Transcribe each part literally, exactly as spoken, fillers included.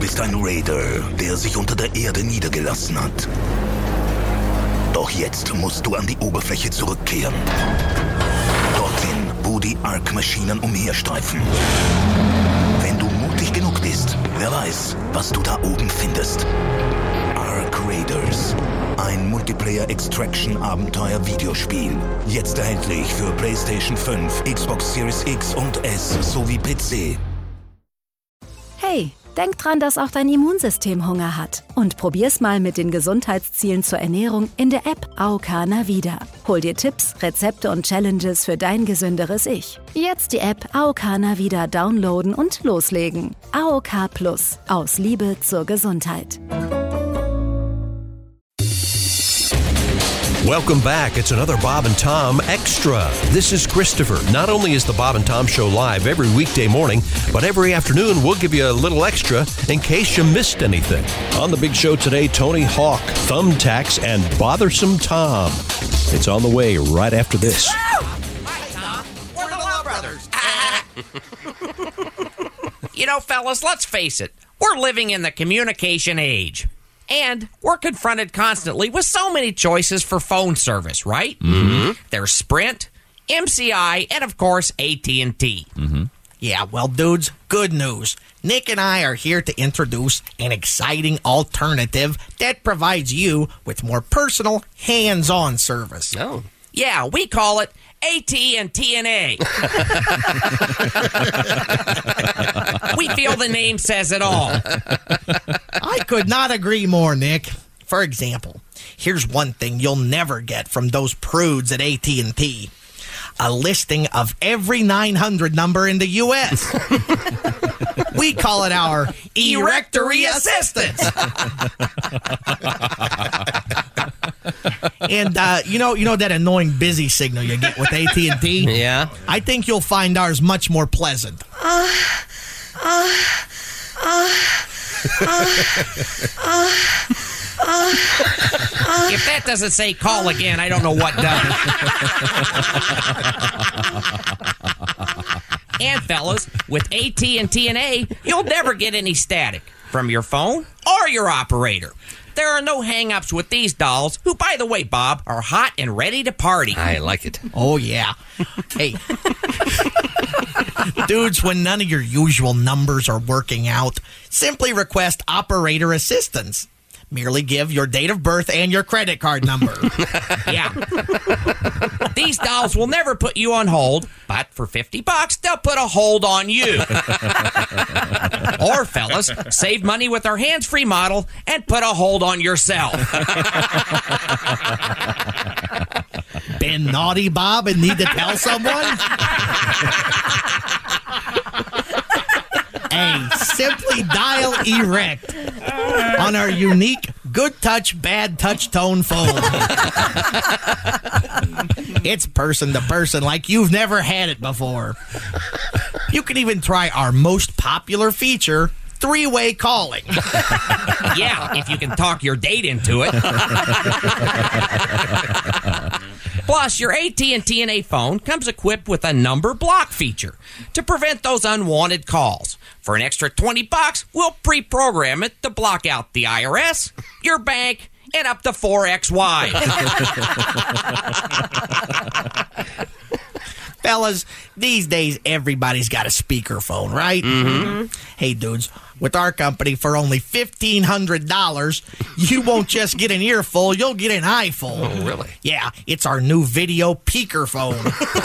bist ein Raider, der sich unter der Erde niedergelassen hat. Doch jetzt musst du an die Oberfläche zurückkehren. Dorthin, wo die Ark-Maschinen umherstreifen. Wenn du mutig genug bist, wer weiß, was du da oben findest. Ark Raiders. Ein Multiplayer-Extraction-Abenteuer-Videospiel. Jetzt erhältlich für PlayStation fünf, Xbox Series X und S sowie P C. Hey, denk dran, dass auch dein Immunsystem Hunger hat. Und probier's mal mit den Gesundheitszielen zur Ernährung in der App A O K Navida. Hol dir Tipps, Rezepte und Challenges für dein gesünderes Ich. Jetzt die App A O K Navida downloaden und loslegen. A O K Plus. Aus Liebe zur Gesundheit. Welcome back. It's another Bob and Tom Extra. This is Christopher. Not only is the Bob and Tom Show live every weekday morning, but every afternoon we'll give you a little extra in case you missed anything. On the big show today, Tony Hawk, Thumbtacks, and Bothersome Tom. It's on the way right after this. Hi, Tom. We're the Love Brothers. You know, fellas, let's face it. We're living in the communication age. And we're confronted constantly with so many choices for phone service, right? Mm-hmm. There's Sprint, M C I, and, of course, A T and T. Mm-hmm. Yeah, well, dudes, good news. Nick and I are here to introduce an exciting alternative that provides you with more personal, hands-on service. Oh. Yeah, we call it A T and T N A. We feel the name says it all. I could not agree more, Nick. For example, here's one thing you'll never get from those prudes at A T and T. A listing of every nine hundred number in the U S We call it our Erectory Assistance. And, uh, you know you know that annoying busy signal you get with A T and T? Yeah? I think you'll find ours much more pleasant. Uh, uh, uh, uh, uh, uh, uh. If that doesn't say call again, I don't know what does. And, fellas, with A T and T N A, you'll never get any static from your phone or your operator. There are no hang-ups with these dolls, who, by the way, Bob, are hot and ready to party. I like it. Oh, yeah. Hey. Dudes, when none of your usual numbers are working out, simply request operator assistance. Merely give your date of birth and your credit card number. Yeah. These dolls will never put you on hold, but for fifty bucks, they'll put a hold on you. Or, fellas, save money with our hands-free model and put a hold on yourself. Been naughty, Bob, and need to tell someone? Hey, simply dial erect on our unique good touch, bad touch tone phone. It's person to person like you've never had it before. You can even try our most popular feature, three-way calling. Yeah, if you can talk your date into it. Plus, your A T and T N A phone comes equipped with a number block feature to prevent those unwanted calls. For an extra twenty bucks, we'll pre-program it to block out the I R S, your bank, and up to four ex-wives. Fellas, these days everybody's got a speakerphone, right? Mm-hmm. Hey, dudes, with our company for only fifteen hundred dollars, you won't just get an earful, you'll get an eyeful. Oh, really? Yeah, it's our new video peaker phone.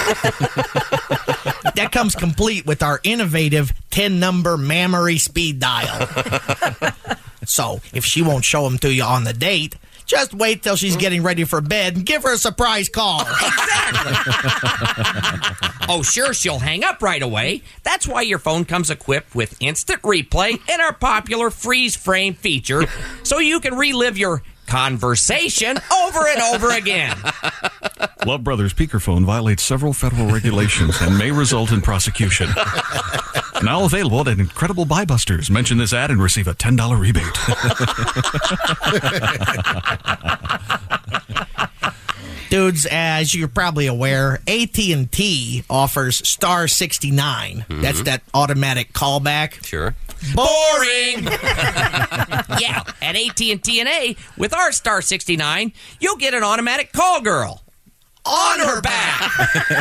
That comes complete with our innovative ten-number mammary speed dial. So, if she won't show them to you on the date, just wait till she's getting ready for bed and give her a surprise call. Exactly. Oh, sure, she'll hang up right away. That's why your phone comes equipped with instant replay and our popular freeze frame feature, so you can relive your conversation over and over again. Love Brothers speakerphone violates several federal regulations and may result in prosecution. Now available at Incredible Buy Busters. Mention this ad and receive a ten dollars rebate. Dudes, as you're probably aware, A T and T offers Star sixty-nine. Mm-hmm. That's that automatic callback. Sure. Boring! Yeah, at A T and T and A, with our Star sixty-nine, you'll get an automatic call girl. On her back!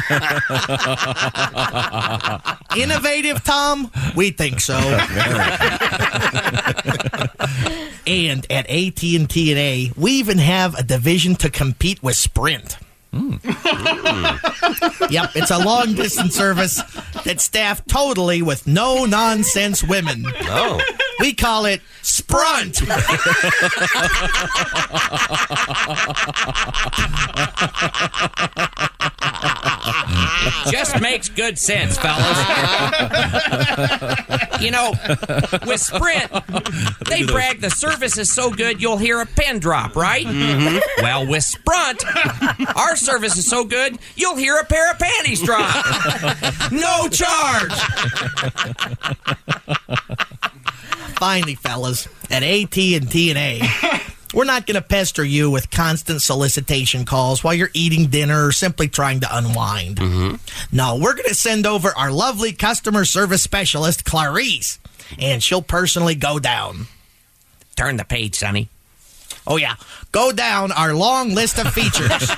Innovative, Tom? We think so. And at A T and T and A, we even have a division to compete with Sprint. Mm. Yep, it's a long-distance service that's staffed totally with no-nonsense women. Oh. We call it Sprunt. Just makes good sense, fellas. You know, with Sprint, they brag the service is so good you'll hear a pin drop, right? Mm-hmm. Well, with Sprunt, our service is so good you'll hear a pair of panties drop. No charge. Finally, fellas, at A T and T and A, we're not going to pester you with constant solicitation calls while you're eating dinner or simply trying to unwind. Mm-hmm. No, we're going to send over our lovely customer service specialist, Clarice, and she'll personally go down. Turn the page, Sonny. Oh, yeah. Go down our long list of features.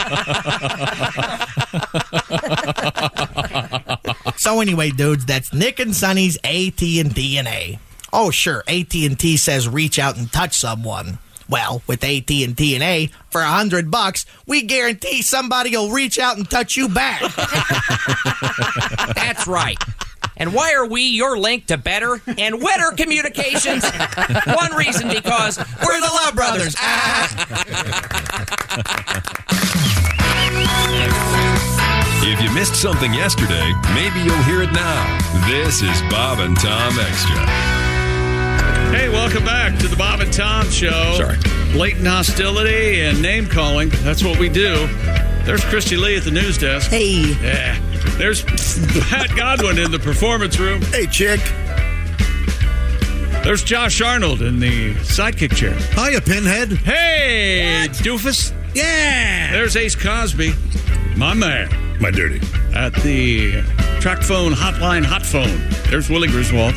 So anyway, dudes, that's Nick and Sonny's A T and T and A. Oh, sure, A T and T says reach out and touch someone. Well, with A T and T and A, for a hundred bucks, we guarantee somebody will reach out and touch you back. That's right. And why are we your link to better and wetter communications? One reason, because we're the Love Brothers. If you missed something yesterday, maybe you'll hear it now. This is Bob and Tom Extra. Hey, welcome back to the Bob and Tom Show. Sorry. Blatant hostility and name calling. That's what we do. There's Christy Lee at the news desk. Hey. Yeah. There's Pat Godwin in the performance room. Hey, chick. There's Josh Arnold in the sidekick chair. Hiya, Pinhead. Hey, what? Doofus. Yeah. There's Ace Cosby, my man. My dirty. At the track phone hotline hot phone. There's Willie Griswold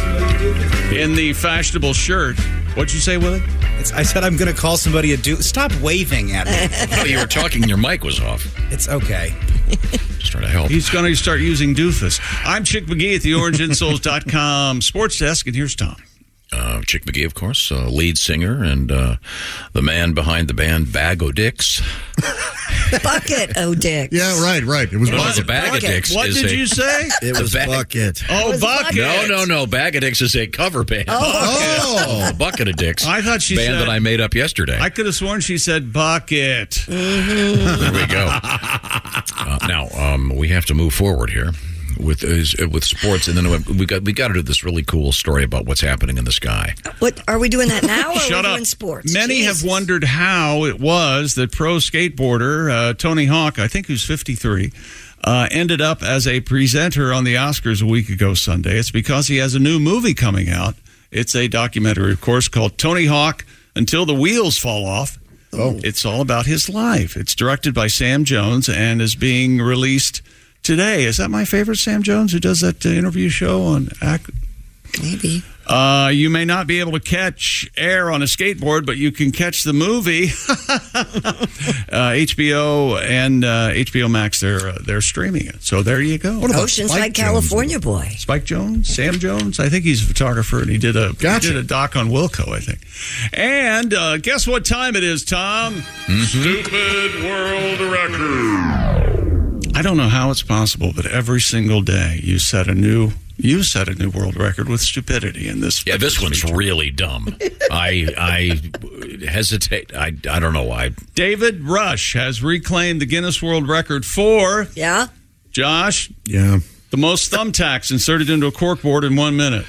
in the fashionable shirt. What'd you say, Willie? It's, I said I'm going to call somebody a doof. Stop waving at me. Oh, you were talking and your mic was off. It's okay. Just trying to help. He's going to start using doofus. I'm Chick McGee at the orange insoles dot com sports desk, and here's Tom. Uh, Chick McGee, of course, uh, lead singer and uh, the man behind the band Bag O' Dicks. Bucket O' Dicks. Yeah, right, right. It was Well, Bucket. a Bag of Dicks. What is did a, you say? It was bag- Bucket. Oh, was Bucket. No, no, no. Bag of Dicks is a cover band. Oh. A Bucket of Dicks. I thought she band said- that I made up yesterday. I could have sworn she said bucket. There we go. Uh, now um, we have to move forward here with uh, with sports, and then we got we got to do this really cool story about what's happening in the sky. What are we doing that now? Or Shut are we up. doing sports? Many Jesus. have wondered how it was that pro skateboarder uh, Tony Hawk, I think who's fifty-three, uh, ended up as a presenter on the Oscars a week ago Sunday. It's because he has a new movie coming out. It's a documentary, of course, called Tony Hawk Until the Wheels Fall Off. Oh. It's all about his life. It's directed by Sam Jones and is being released today. Is that my favorite Sam Jones who does that uh, interview show on Ac- Maybe. Uh, you may not be able to catch air on a skateboard, but you can catch the movie. uh, H B O and uh, H B O Max, they're uh, they're streaming it. So there you go. What about Oceanside, Spike California Jones? boy. Spike Jones, Sam Jones. I think he's a photographer, and he did a Gotcha. he did a doc on Wilco, I think. And uh, guess what time it is, Tom? Mm-hmm. Stupid world record. I don't know how it's possible, but every single day you set a new you set a new world record with stupidity in this. Yeah, this one's really dumb. I I hesitate. I I don't know why. David Rush has reclaimed the Guinness World Record for Yeah? Josh. Yeah. The most thumbtacks inserted into a corkboard in one minute.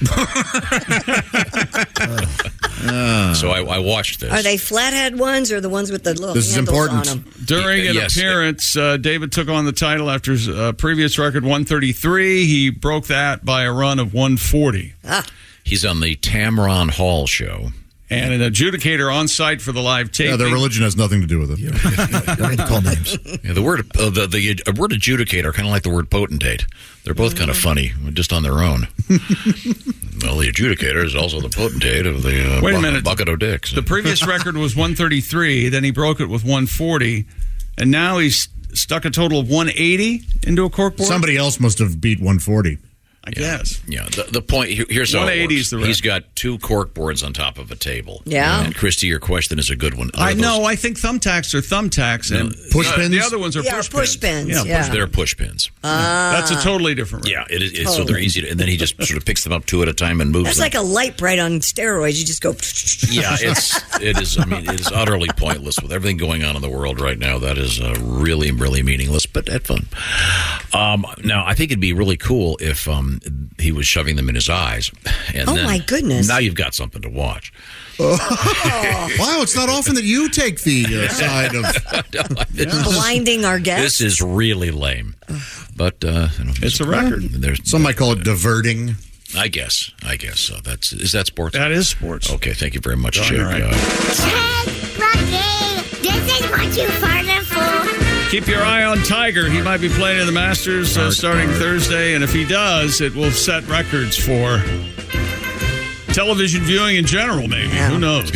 Uh, So I, I watched this. Are they flathead ones or the ones with the little This is handles important. on them? During an Yes. appearance, uh, David took on the title after his uh, previous record, one thirty-three. He broke that by a run of one forty. Ah, He's on the Tamron Hall show, and an adjudicator on site for the live taping. Yeah, their religion has nothing to do with it. You don't need to call names. Yeah, the word uh, the, the uh, word adjudicator, kind of like the word potentate. They're both kind of funny, just on their own. Well, the adjudicator is also the potentate of the uh, Wait a bu- minute. bucket of dicks. The previous record was one thirty-three, then he broke it with one forty, and now he's stuck a total of one eighty into a corkboard? Somebody else must have beat one forty. I guess. Yeah, the, the point here, here's how it one eighty works. is the He's record. got two cork boards on top of a table. Yeah. And Christy, your question is a good one. Are I those- know. I think thumbtacks are thumbtacks, and Push uh, pins? the other ones are Yeah, push, push pins, Yeah, yeah. push They're push pins. That's a totally different record. Yeah, it is. It's, so they're easy to, and then he just sort of picks them up two at a time and moves That's them. like a light bright on steroids. You just go. Yeah, it's it is. I mean, it is utterly pointless with everything going on in the world right now. That is uh, really, really meaningless, but at fun. Um, now, I think it'd be really cool if um, he was shoving them in his eyes. And Oh, then, my goodness. Now you've got something to watch. Wow, it's not often that you take the uh, side of. This is- Blinding our guests. This is really lame, but uh, you know, It's a record. There's, Some might call it diverting. I guess. I guess so. That's is that sports? That is sports. Okay, thank you very much, Darn Chick. right. Uh, Hey, Rocky, this is what you farted for. Keep your eye on Tiger. He might be playing in the Masters uh, starting Thursday, and if he does, it will set records for television viewing in general, maybe. Who knows?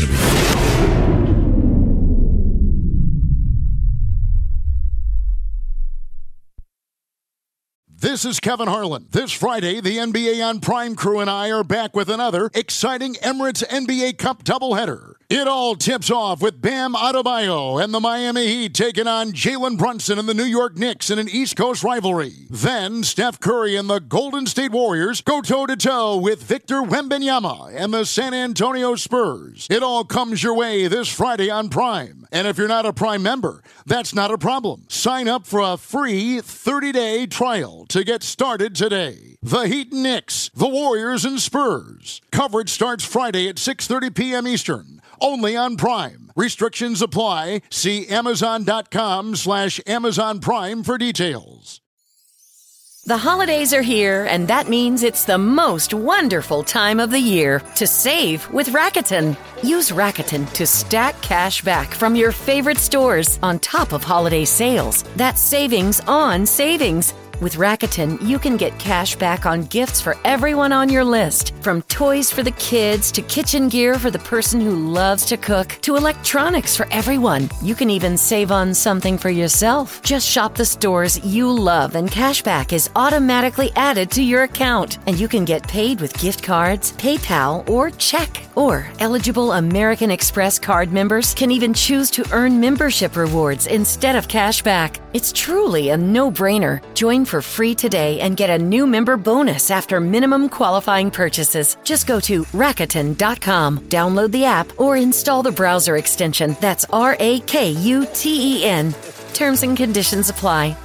This is Kevin Harlan. This Friday, the N B A on Prime crew and I are back with another exciting Emirates N B A Cup doubleheader. It all tips off with Bam Adebayo and the Miami Heat taking on Jalen Brunson and the New York Knicks in an East Coast rivalry. Then Steph Curry and the Golden State Warriors go toe-to-toe with Victor Wembanyama and the San Antonio Spurs. It all comes your way this Friday on Prime. And if you're not a Prime member, that's not a problem. Sign up for a free thirty-day trial to get started today. The Heat and Knicks, the Warriors and Spurs. Coverage starts Friday at six thirty p.m. Eastern. Only on Prime. Restrictions apply. See Amazon.com slash Amazon Prime for details. The holidays are here, and that means it's the most wonderful time of the year to save with Rakuten. Use Rakuten to stack cash back from your favorite stores on top of holiday sales. That's savings on savings. With Rakuten, you can get cash back on gifts for everyone on your list. From toys for the kids to kitchen gear for the person who loves to cook to electronics for everyone. You can even save on something for yourself. Just shop the stores you love and cash back is automatically added to your account. And you can get paid with gift cards, PayPal, or check. Or eligible American Express card members can even choose to earn membership rewards instead of cash back. It's truly a no-brainer. Join for free today and get a new member bonus after minimum qualifying purchases. Just go to Rakuten dot com, download the app, or install the browser extension. That's R A K U T E N. Terms and conditions apply.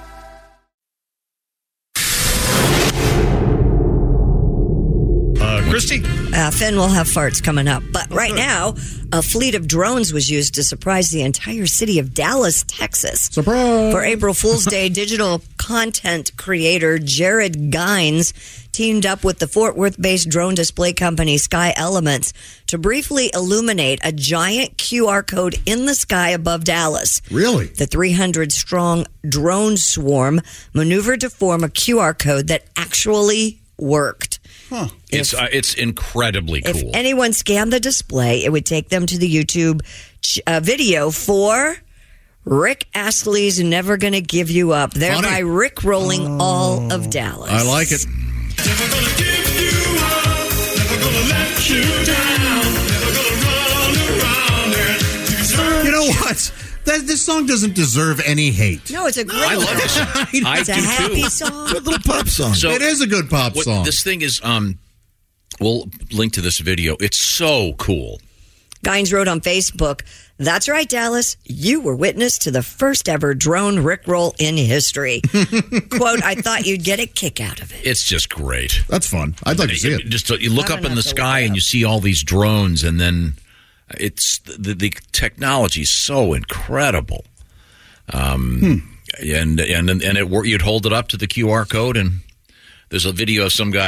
Uh, Christy? Uh, Finn will have farts coming up. But right now, a fleet of drones was used to surprise the entire city of Dallas, Texas. Surprise! For April Fool's Day, digital content creator Jared Gines teamed up with the Fort Worth-based drone display company Sky Elements to briefly illuminate a giant Q R code in the sky above Dallas. Really? The three hundred strong drone swarm maneuvered to form a Q R code that actually worked. Huh. It's uh, it's incredibly cool. If anyone scanned the display, it would take them to the YouTube ch- uh, video for Rick Astley's Never Gonna Give You Up, thereby Funny. Rick rolling all of Dallas. I like it. Never gonna give you up, never gonna let you down, never gonna run around and desert You know what? That, this song doesn't deserve any hate. No, it's a great I love song. this. I It's a do happy too. song. Good little pop song. So It is a good pop what, song. This thing is, um, we'll link to this video. It's so cool. Gines wrote on Facebook, "That's right, Dallas. You were witness to the first ever drone Rickroll in history." Quote, "I thought you'd get a kick out of it." It's just great. That's fun. I'd like to see it. Just uh, you look I'm up gonna in the have to sky look it and up. you see all these drones, and then it's the the technology is so incredible. Um, and and and it wor- you'd hold it up to the Q R code, and there's a video of some guy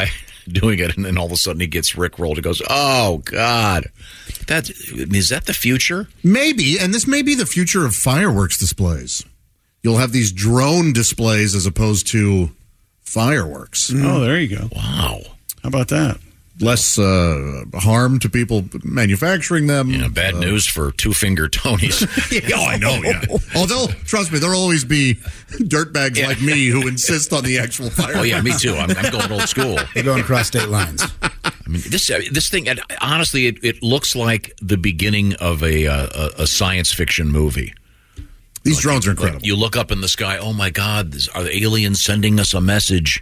doing it, and then all of a sudden he gets rickrolled. He goes, "Oh God, that is that the future?" Maybe, and this may be the future of fireworks displays. You'll have these drone displays as opposed to fireworks. Oh, there you go. Wow. How about that? Less uh, harm to people manufacturing them. Yeah, bad uh, news for two-finger Tonys. Oh, I know, yeah. Although, trust me, there'll always be dirtbags Yeah. like me who insist on the actual fireworks. Oh, yeah, me too. I'm, I'm going old school. They're going across state lines. I mean, this uh, this thing, and honestly, it, it looks like the beginning of a, uh, a, a science fiction movie. These drones are incredible. Like you look up in the sky, oh my God, this, are the aliens sending us a message?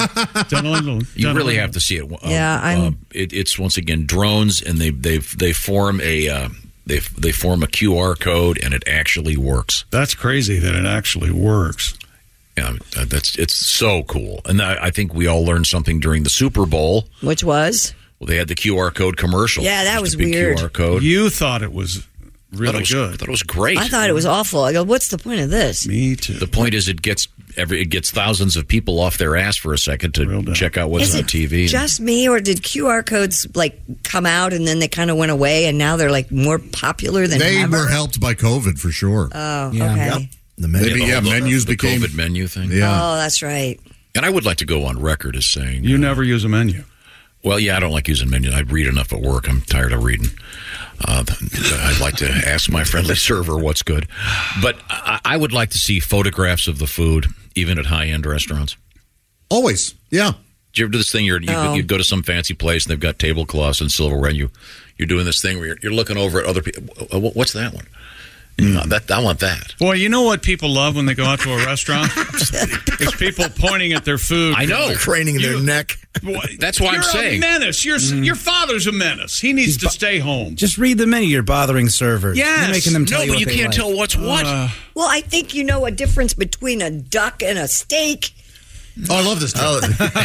You really have to see it. Um, Yeah, I'm- uh, it, it's once again drones, and they they they form a uh, they they form a Q R code, and it actually works. That's crazy that it actually works. Yeah, uh, that's it's so cool, and I, I think we all learned something during the Super Bowl. Which was? Well, they had the Q R code commercial. Yeah, that Just was a big weird. Q R code. You thought it was Thought really it was- good. I thought it was great. I thought it was awful. I go, what's the point of this? Me too. The point is, it gets every it gets thousands of people off their ass for a second to check out what's Is on it T V. just me, or did Q R codes like come out and then they kind of went away, and now they're like more popular than They ever? were helped by COVID for sure. Oh, Yeah. okay. Yep. The menu, Maybe, yeah, the- menus the became COVID menu thing. Oh, that's right. And I would like to go on record as saying you never use a menu. Well, yeah, I don't like using menus. I read enough at work. I'm tired of reading. Uh, I'd like to ask my friendly server what's good. But I, I would like to see photographs of the food, even at high-end restaurants. Always, yeah. Do you ever do this thing? You're, you, Oh. you go to some fancy place, and they've got tablecloths and silverware, and you, you're doing this thing where you're, you're looking over at other people. What's that one? You know, that, I want that. Boy, you know what people love when they go out to a restaurant? It's people pointing at their food. I know. Craning their neck. That's why I'm You're saying. a menace. Your your father's a menace. He needs to stay home. Just read the menu. You're bothering servers. Yes. You're making them tell No, you but what you they can't like. tell what's what. Uh, Well, I think you know a difference between a duck and a steak. Oh, I love this. Oh.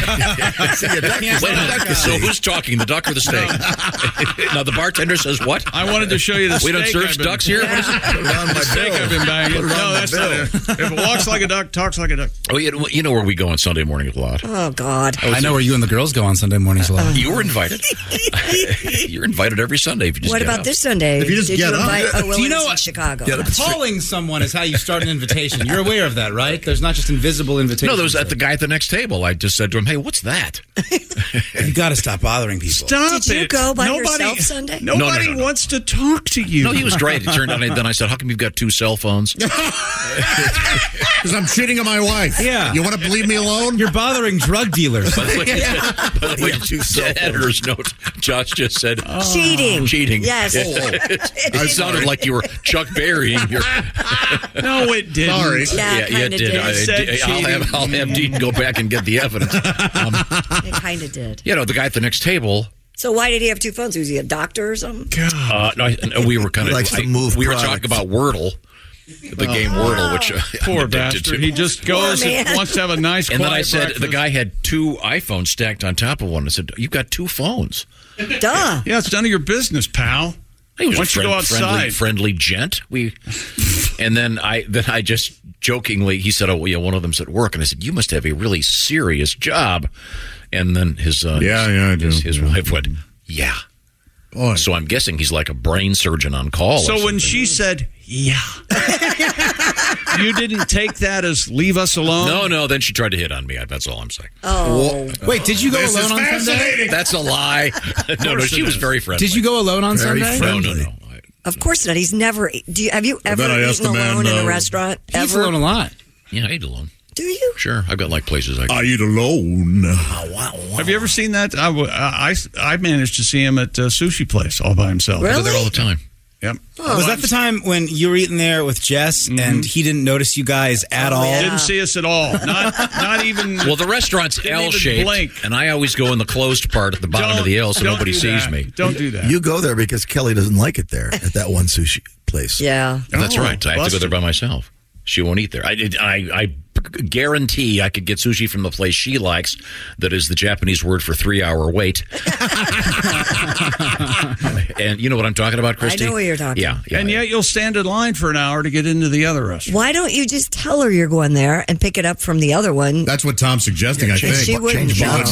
Wait, so who's talking, the duck or the steak? Now, the bartender says what? I wanted to show you the We don't steak serve I've been- ducks here? What is it? Put it on my The steak bill. I've been banging. Put it on No, my that's not bill. it. If it walks like a duck, talks like a duck. Oh, you you know where we go on Sunday mornings a lot. Oh, God. I know where you and the girls go on Sunday mornings a lot. You were invited. You're invited every Sunday if you just What get about up. this Sunday? If you just Did get you up. invite Do Owen you know in what? Chicago? Get up. Calling someone is how you start an invitation. You're aware of that, right? There's not just invisible invitations. No, there was at the guy at the next table. I just said to him, "Hey, what's that?" You got to stop bothering people. Stop Did you it. go by Nobody, yourself Sunday? No, Nobody no, no, no. wants to talk to you. No, he was great. It turned out. Then I said, "How come you've got two cell phones?" Because I'm cheating on my wife. Yeah. You want to leave me alone? You're bothering drug dealers. By the way, by the way, the editor's note, Josh just said Cheating. cheating. Yes. It sounded like you were Chuck Berry. Your, No, it didn't. Sorry. Yeah, yeah, it you kinda did. did. I, Said I'll have I'll have Dean go back and get the evidence. Um, It kind of did. you know, the guy at the next table. So why did he have two phones? Was he a doctor or something? Uh, no, I, no, we were kind He of likes to move We were products. talking about Wordle, the game Wordle, which uh, I'm Poor addicted bastard. to. He just goes Poor and man. wants to have a nice And then I quiet said breakfast. the guy had two iPhones stacked on top of one. I said, "You've got two phones." Duh. Yeah, it's none of your business, pal. He was Why a don't you friend, go outside? friendly, friendly gent. We, and then I, then I just jokingly, he said, "Oh, well, yeah, one of them's at work," and I said, "You must have a really serious job." And then his, uh, Yeah, his, yeah, I do. His, his wife went, "Yeah." Oh, So I'm guessing he's like a brain surgeon on call. or So when something. she said, yeah, you didn't take that as leave us alone? no, no, then she tried to hit on me. That's all I'm saying. Oh. Wait, did you go This is alone on Sunday? fascinating. That's a lie. no, no, she was very friendly. Did you go alone on Very Sunday? No, no, friendly. no. Of course not. He's never. Do you have you ever then I asked eaten the man, alone in a uh, restaurant? He eats Ever? alone a lot. Yeah, I eat alone. Do you? Sure, I've got like places I. I eat alone. Have you ever seen that? I, w- I, I managed to see him at a sushi place all by himself. I go Really? there all the time. Yep. Was that the time when you were eating there with Jess and he didn't notice you guys at all? yeah. Didn't see us at all. Not not even. Well, the restaurant's Didn't even L-shaped, blink. and I always go in the closed part at the bottom of the L, so don't nobody do sees that. me. Don't do that. You go there because Kelly doesn't like it there at that one sushi place. Yeah. That's Oh, right. I have to go busted. there by myself. She won't eat there. I, did- I, I guarantee I could get sushi from the place she likes. That is the Japanese word for three-hour wait. And you know what I'm talking about, Christy? I know what you're talking Yeah, yeah. and yet you'll stand in line for an hour to get into the other restaurant. Why don't you just tell her you're going there and pick it up from the other one? That's what Tom's suggesting, I change- think. she wouldn't She know. wouldn't know.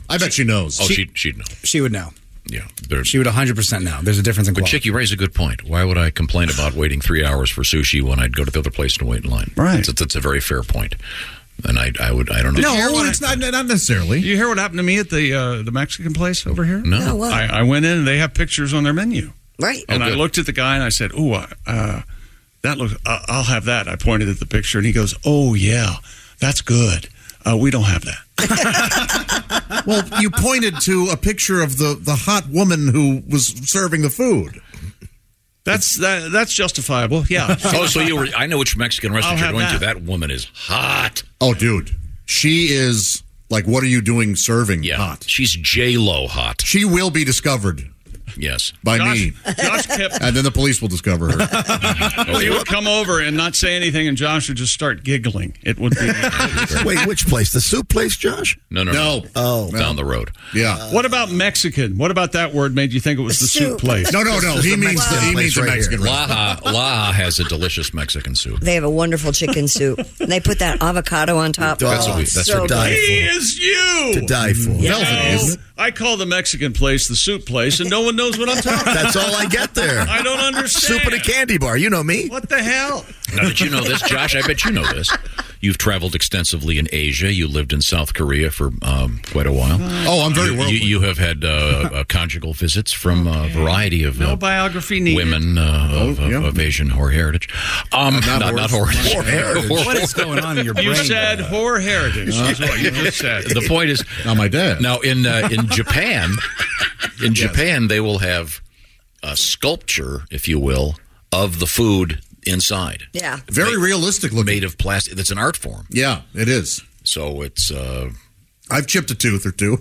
I bet she knows. Oh, she, she'd know. She would know. Yeah. There- She would one hundred percent know. There's a difference in But, quality. Chick, you raise a good point. Why would I complain about waiting three hours for sushi when I'd go to the other place and wait in line? Right. That's, that's a very fair point. And I, I would, I don't know. No, it's not, not necessarily. You hear what happened to me at the uh, the Mexican place over here? No. No, what? I, I went in and they have pictures on their menu. Right. And Oh, I good. looked at the guy and I said, "Oh, uh, that looks. Uh, I'll have that." I pointed at the picture and he goes, "Oh yeah, that's good. Uh, we don't have that." Well, you pointed to a picture of the, the hot woman who was serving the food. That's that, that's justifiable. Yeah. Oh, so you were, I know which Mexican restaurant I'll you're going have to. That woman is hot. Oh, dude. She is, like, what are you doing serving Yeah. hot? She's J-Lo hot. She will be discovered Yes. by Josh, me. Josh kept. And then the police will discover her. Well, he would come over and not say anything, and Josh would just start giggling. It would be. Wait, which place? The soup place, Josh? No, no, No. no. Oh. Down the road. Yeah. What about Mexican? What about that word made you think it was the soup Soup. place? No, no, no. This is He the means the, Mexican he place means the right Mexican here. restaurant. Laja, Laja has a delicious Mexican soup. They have a wonderful chicken soup. And they put that avocado on top. That's what we- Oh, that's so what die good. He is you. To die for. Velvety, isn't it? I call the Mexican place the soup place, and no one knows what I'm talking about. That's all I get there. I don't understand. Soup and a candy bar. You know me. What the hell? Now, did you know this, Josh? I bet you know this. You've traveled extensively in Asia. You lived in South Korea for um, quite a while. Oh, I'm very you, worldly. you, you have had uh, uh, conjugal visits from a variety of No uh, biography needed. women uh, of, Oh, yeah. of, of Asian whore heritage. Um, not not, not horse. whore Whore heritage. What is going on in your brain? You said there? whore heritage. That's what you just said. The point is, Now, my dad. now in uh, in Japan, in Japan they will have a sculpture, if you will, of the food inside. Yeah. Very Made- realistic looking. Made of plastic. That's an art form. Yeah, it is. So it's uh, I've chipped a tooth or two.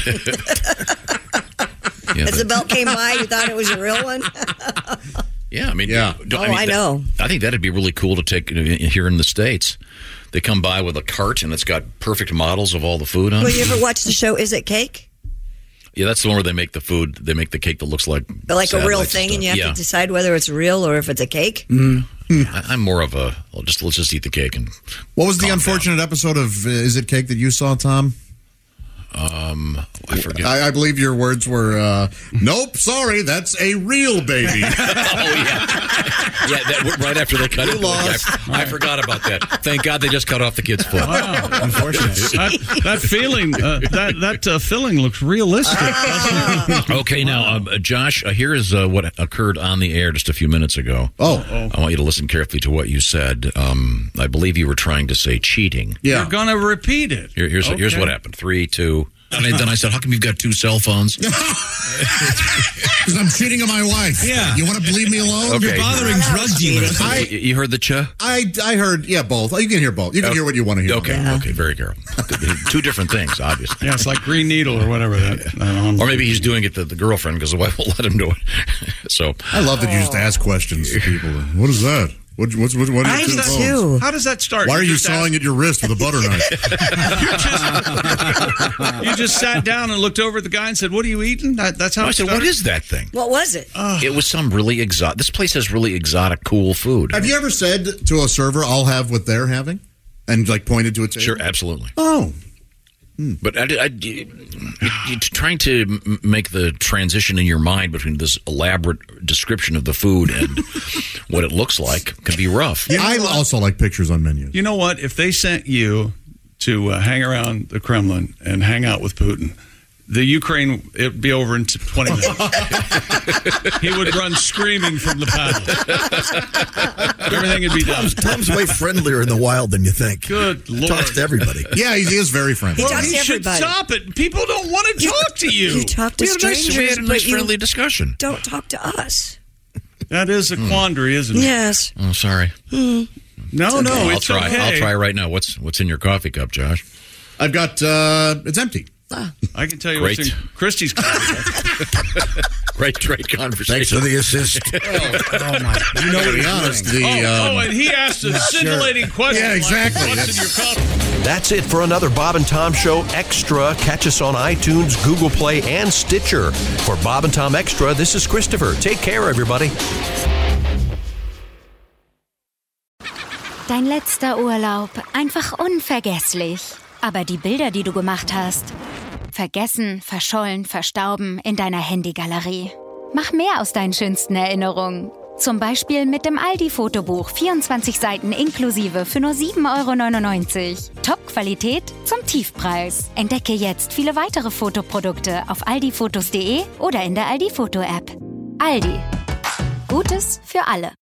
yeah, As the the- belt came by, you thought it was a real one? yeah. I mean, Yeah. don't- Oh, mean, I that- know. I think that'd be really cool to take uh, here in the States. They come by with a cart and it's got perfect models of all the food on Well, it. you ever watch the show Is It Cake? Yeah, that's the one where they make the food. They make the cake that looks like But like a real satellites thing, stuff. and you have yeah. to decide whether it's real or if it's a cake? I, I'm more of a well, just let's just eat the cake and What was the Calm unfortunate episode of uh, Is It Cake that you saw, Tom? um I forget. I, I believe your words were, uh, nope, sorry, that's a real baby. Oh yeah, yeah. That, right after they cut it, I, I forgot about that. Thank God they just cut off the kid's foot. Wow, unfortunate. that, that feeling, uh, that that uh, filling looks realistic. doesn't it? Okay, now, um, uh, Josh, uh, here is uh, what occurred on the air just a few minutes ago. Oh. I want you to listen carefully to what you said. Um, I believe you were trying to say cheating. You're gonna repeat it. Here, here's here's Okay. what happened. Three, two. And then I said, "How come you've got two cell phones?" Because I'm cheating on my wife. Yeah. You want to leave me alone? Okay. You're bothering drug dealers. You, I, you heard the cha? I, I heard, yeah, both. You can hear both. You can hear what you want to hear. Okay, okay, very careful. Two different things, obviously. Yeah, it's like Green Needle or whatever that. that Or maybe he's doing it to the girlfriend because the wife won't let him do it. So I love that you just ask questions to people. What is that? What, what's, what, what are I your two do phones? too. How does that start? Why are you just sawing at your wrist with a butter knife? asked- you just sat down and looked over at the guy and said, "What are you eating?" That, that's how I it said, started? "What is that thing?" What was it? It was some really exotic. This place has really exotic, cool food. Have you ever said to a server, I'll have what they're having? And like pointed to a table? Sure, absolutely. Oh. But I, I, you, you, trying to m- make the transition in your mind between this elaborate description of the food and what it looks like can be rough. I also like pictures on menus. You know what? If they sent you to uh, hang around the Kremlin and hang out with Putin, the Ukraine, it'd be over in twenty minutes. He would run screaming from the palace. Everything would be done. Tom's, Tom's way friendlier in the wild than you think. Good Lord. Talks to everybody. Yeah, he is very friendly. He Well, talks he to should everybody. stop it. People don't want to talk to you. You talk to We had a nice, strangers, we had a nice but you friendly discussion. don't talk to us. That is a quandary, isn't it? Yes. Oh, sorry. No, no, I'll it's try. okay. I'll try right now. What's what's in your coffee cup, Josh? I've got, uh, it's empty. I can tell you Great. what's in Christie's coffee. Great, great conversation. Thanks for the assist. Oh my! You know To what be he's honest, doing. the, oh, um, oh, and he asked a scintillating question. Yeah, like, exactly. what's in your coffee? That's it for another Bob and Tom Show Extra. Catch us on iTunes, Google Play, and Stitcher. For Bob and Tom Extra, this is Christopher. Take care, everybody. Dein letzter Urlaub. Einfach unvergesslich. Aber die Bilder, die du gemacht hast. Vergessen, verschollen, verstauben in deiner Handygalerie. Mach mehr aus deinen schönsten Erinnerungen. Zum Beispiel mit dem Aldi-Fotobuch. vierundzwanzig Seiten inklusive für nur sieben Euro neunundneunzig. Top-Qualität zum Tiefpreis. Entdecke jetzt viele weitere Fotoprodukte auf aldifotos punkt de oder in der Aldi-Foto-App. Aldi. Gutes für alle.